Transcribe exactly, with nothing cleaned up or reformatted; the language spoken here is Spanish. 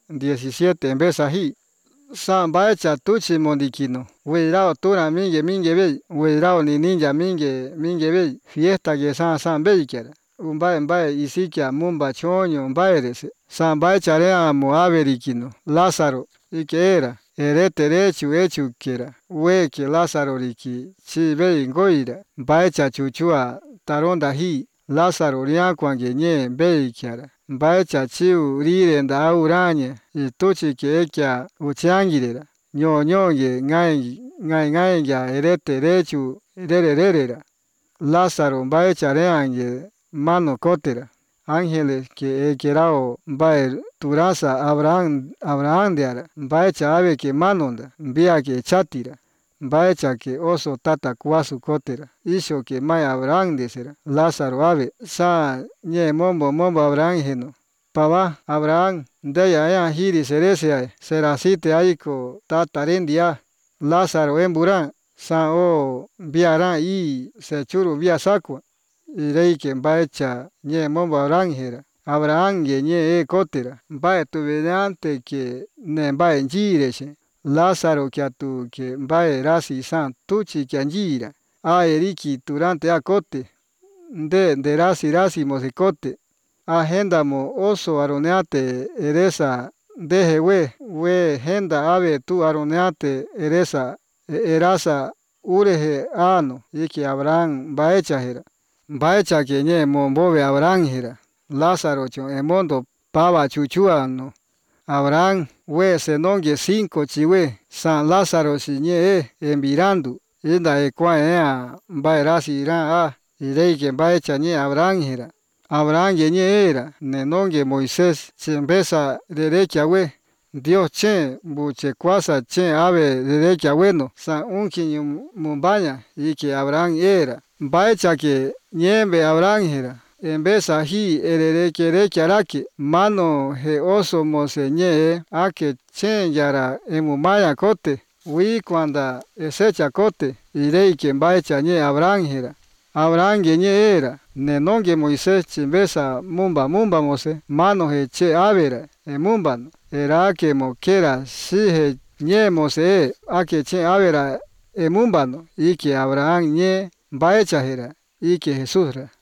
diecisiete en vez ají. San baecha tuchi mondikino. Huirao tura mingue mingue bey. Huirao ni ninja mingue mingue bey. Fiesta que san san bey quiera. Un bae bae isikia mumba choño baerese. San baecha rea moaberikino. Lázaro. Y que era. Erete rechu hechu quiera. Hue que Lázaro riki. Chi bey goira. Baecha chuchua taronda hi. Lázaro rianquangue nye bey quiera. Baecha chiu rirenda aurañe. Y tuchi que ekia uchangirera. Ño ñoye ngai ngai ngai ya erete rechu rere rerera. Lázaro baecha reange mano cotera. Ángeles que ekerao baer turasa Abraham Abraham deara. Baecha ave que manonda. Via que chatira. Baecha que oso tata cuasu cotera. Isho que mai Abraham desera. Lázaro ave. Sa nye mombo mombo Abraham geno. Pava Abraham. Deya ea hiri serese serasite aiko tatarendia. Lázaro emburan. Sa o viaran y se churu via sakwa. Y rey que baecha nye mombo Abraham gera. Abraham ge nye e cotera. Bae tu vedante que ne bae njireshe. Lázaro que a tu que bae rasi san tuchi que anjira. A eriki durante a cote. De de rasi rasi mosicote. Agenda mo oso aroneate eresa deje we. We genda ave tu aroneate eresa erasa ureje ano. Y que Abraham baecha gera. Baecha que nye mombove Abraham gera. Lázaro chon emondo pava chuchuano. Abraham we senonge cinco chiwe. San Lázaro si nye e envirando. Inda e kwa ea baerasi iran a. Y rey que baecha nye Abraham gera. Abraham ye nye era. Nenonge Moisés chembesa derecha we. Dios chen buche kwasa chen ave derecha bueno. San unki mumbaña. Y que Abraham era. Baecha que nyembe Abraham gera. En vez ají erere kere kiaraki mano he oso mose nye a que chen yara emumaya cote wi cuanda esecha cote y rey quien baecha nye Abraham gera. Abraham ge nye era nenonge Moisés chimbesa mumba mumba mose mano he che avera e mumba era que moquera si he nye mose e a que che avera e mumba no y que Abraham nye baecha gera y que Jesús ra.